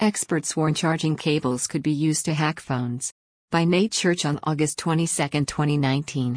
Experts warn charging cables could be used to hack phones. By Nate Church on August 22, 2019.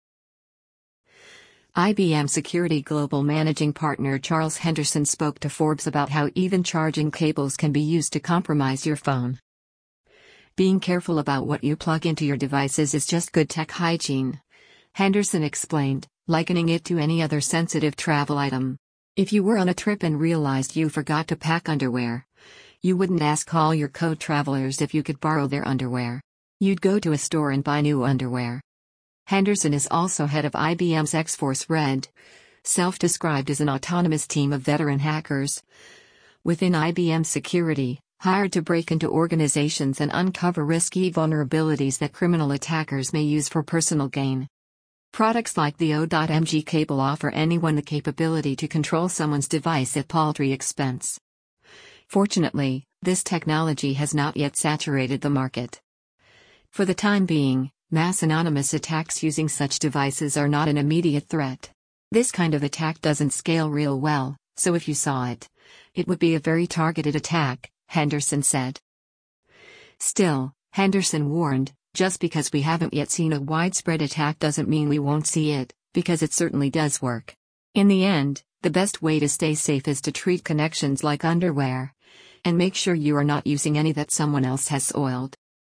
IBM Security Global Managing Partner Charles Henderson spoke to Forbes about how even charging cables can be used to compromise your phone. Being careful about what you plug into your devices is just good tech hygiene, Henderson explained, likening it to any other sensitive travel item. If you were on a trip and realized you forgot to pack underwear, you wouldn't ask all your co-travelers if you could borrow their underwear. You'd go to a store and buy new underwear. Henderson is also head of IBM's X-Force Red, self-described as an autonomous team of veteran hackers within IBM Security, hired to break into organizations and uncover risky vulnerabilities that criminal attackers may use for personal gain. Products like the O.MG cable offer anyone the capability to control someone's device at paltry expense. Fortunately, this technology has not yet saturated the market. For the time being, mass anonymous attacks using such devices are not an immediate threat. This kind of attack doesn't scale real well, so if you saw it, it would be a very targeted attack, Henderson said. Still, Henderson warned, just because we haven't yet seen a widespread attack doesn't mean we won't see it, because it certainly does work. In the end, the best way to stay safe is to treat connections like underwear, and make sure you are not using any that someone else has soiled.